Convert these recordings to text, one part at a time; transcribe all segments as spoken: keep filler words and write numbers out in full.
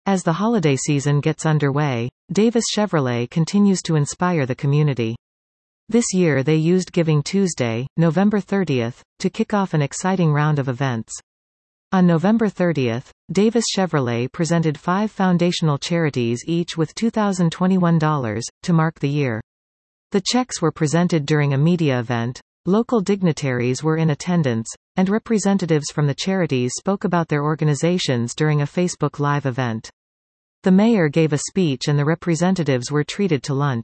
As the holiday season gets underway, Davis Chevrolet continues to inspire the community. This year they used Giving Tuesday, November thirtieth, to kick off an exciting round of events. On November thirtieth, Davis Chevrolet presented five foundational charities each with two thousand twenty-one dollars, to mark the year. The checks were presented during a media event, local dignitaries were in attendance, and representatives from the charities spoke about their organizations during a Facebook Live event. The mayor gave a speech and the representatives were treated to lunch.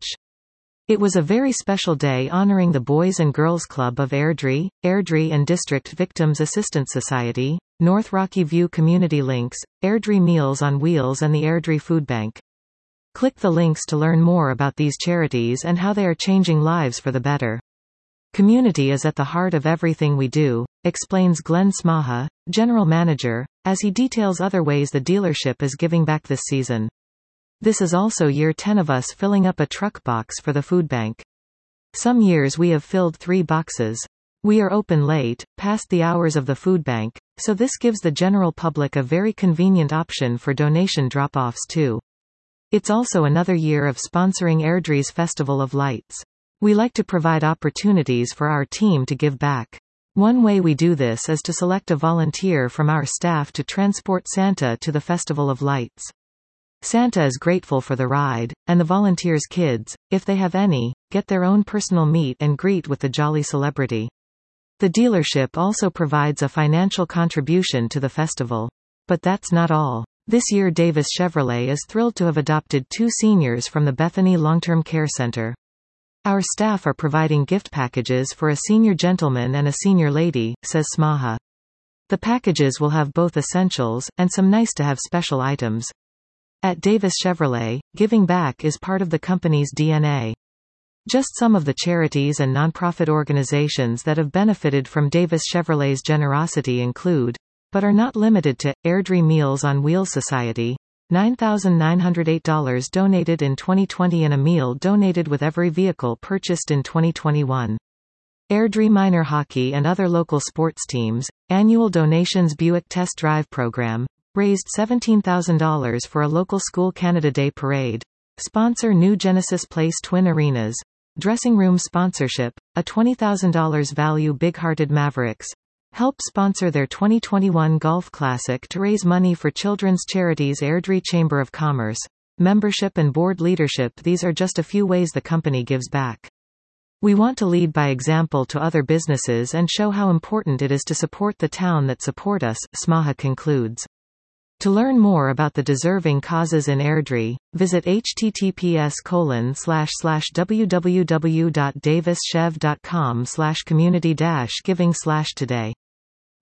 It was a very special day honoring the Boys and Girls Club of Airdrie, Airdrie and District Victims Assistance Society, North Rocky View Community Links, Airdrie Meals on Wheels and the Airdrie Food Bank. Click the links to learn more about these charities and how they are changing lives for the better. Community is at the heart of everything we do, explains Glenn Smaha, General Manager, as he details other ways the dealership is giving back this season. This is also year ten of us filling up a truck box for the food bank. Some years we have filled three boxes. We are open late, past the hours of the food bank, so this gives the general public a very convenient option for donation drop-offs too. It's also another year of sponsoring Airdrie's Festival of Lights. We like to provide opportunities for our team to give back. One way we do this is to select a volunteer from our staff to transport Santa to the Festival of Lights. Santa is grateful for the ride, and the volunteers' kids, if they have any, get their own personal meet and greet with the jolly celebrity. The dealership also provides a financial contribution to the festival. But that's not all. This year Davis Chevrolet is thrilled to have adopted two seniors from the Bethany Long-Term Care Center. Our staff are providing gift packages for a senior gentleman and a senior lady, says Smaha. The packages will have both essentials, and some nice-to-have special items. At Davis Chevrolet, giving back is part of the company's D N A. Just some of the charities and nonprofit organizations that have benefited from Davis Chevrolet's generosity include, but are not limited to, Airdrie Meals on Wheels Society, nine thousand nine hundred eight dollars donated in twenty twenty and a meal donated with every vehicle purchased in twenty twenty-one. Airdrie Minor Hockey and other local sports teams, annual donations Buick Test Drive Program, raised seventeen thousand dollars for a local School Canada Day parade. Sponsor New Genesis Place Twin Arenas. Dressing room sponsorship, a twenty thousand dollars value Big Hearted Mavericks. Help sponsor their twenty twenty-one Golf Classic to raise money for children's charities Airdrie Chamber of Commerce. Membership and board leadership. These are just a few ways the company gives back. We want to lead by example to other businesses and show how important it is to support the town that support us, Smaha concludes. To learn more about the deserving causes in Airdrie, visit https colon slash slash www dot davis chev dot com slash community dash giving slash today.